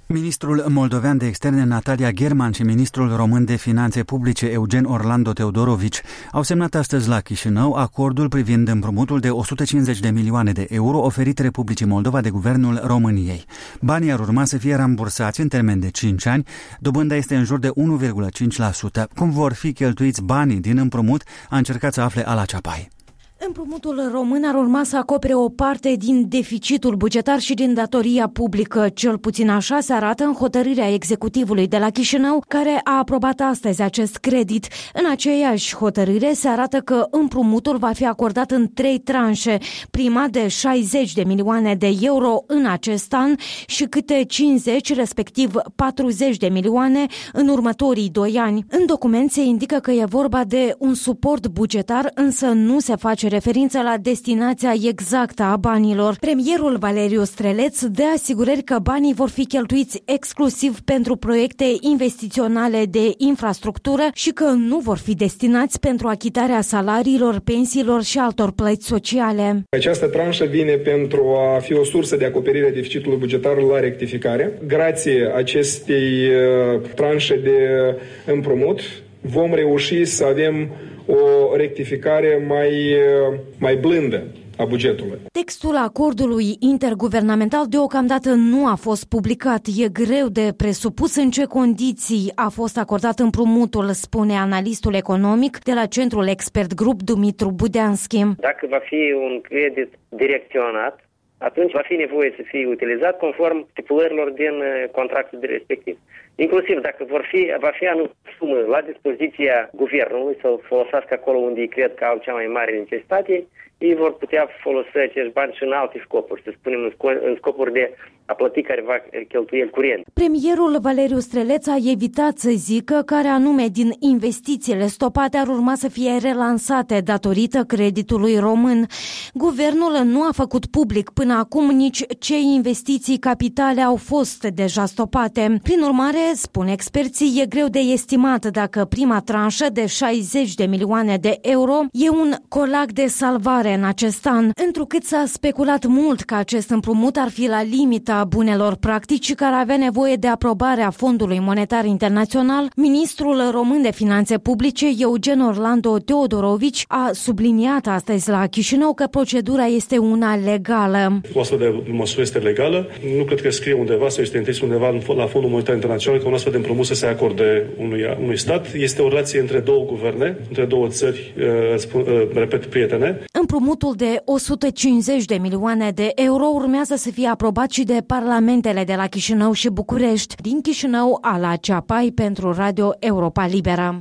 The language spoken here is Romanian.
Ministrul moldovean de externe Natalia German și ministrul român de finanțe publice Eugen Orlando Teodorovici au semnat astăzi la Chișinău acordul privind împrumutul de 150 de milioane de euro oferit Republicii Moldova de Guvernul României. Banii ar urma să fie rambursați în termen de 5 ani, dobânda este în jur de 1,5%. Cum vor fi cheltuiți banii din împrumut, a încercat să afle Ala Ceapai. Împrumutul român ar urma să acopere o parte din deficitul bugetar și din datoria publică. Cel puțin așa se arată în hotărârea executivului de la Chișinău, care a aprobat astăzi acest credit. În aceeași hotărâre se arată că împrumutul va fi acordat în 3 tranșe, prima de 60 de milioane de euro în acest an și câte 50, respectiv 40 de milioane în următorii 2 ani. În document se indică că e vorba de un suport bugetar, însă nu se face referință la destinația exactă a banilor. Premierul Valeriu Streleț dă asigurări că banii vor fi cheltuiți exclusiv pentru proiecte investiționale de infrastructură și că nu vor fi destinați pentru achitarea salariilor, pensiilor și altor plăți sociale. Această tranșă vine pentru a fi o sursă de acoperire a deficitului bugetar la rectificare. Grație acestei tranșe de împrumut vom reuși să avem o rectificare mai blândă a bugetului. Textul acordului interguvernamental deocamdată nu a fost publicat. E greu de presupus în ce condiții a fost acordat împrumutul, spune analistul economic de la Centrul Expert Group Dumitru Budeanski. Dacă va fi un credit direcționat, atunci va fi nevoie să fie utilizat conform stipulărilor din contractul respectiv. Inclusiv dacă va fi anumite sumă la dispoziția guvernului să-l folosească acolo unde ei cred că au cea mai mare necesitate, ei vor putea folosi acești bani și în alte scopuri, să spunem în scopuri de a plăti careva cheltuieli curente. Premierul Valeriu Streleț a evitat să zică care anume din investițiile stopate ar urma să fie relansate datorită creditului român. Guvernul nu a făcut public până acum nici ce investiții capitale au fost deja stopate. Prin urmare, spun experții, e greu de estimat dacă prima tranșă de 60 de milioane de euro e un colac de salvare în acest an, întrucât s-a speculat mult că acest împrumut ar fi la limita bunelor practici care avea nevoie de aprobarea Fondului Monetar Internațional. Ministrul român de finanțe publice, Eugen Orlando Teodorovici, a subliniat astăzi la Chișinău că procedura este una legală. O astfel de măsură este legală. Nu cred că scrie undeva sau este interzis undeva la Fondul Monetar Internațional că un astfel de împrumut să se acorde unui stat. Este o relație între două guverne, între două țări, repet, prietene. Împrumutul de 150 de milioane de euro urmează să fie aprobat și de parlamentele de la Chișinău și București. Din Chișinău, Ala Ceapai pentru Radio Europa Liberă.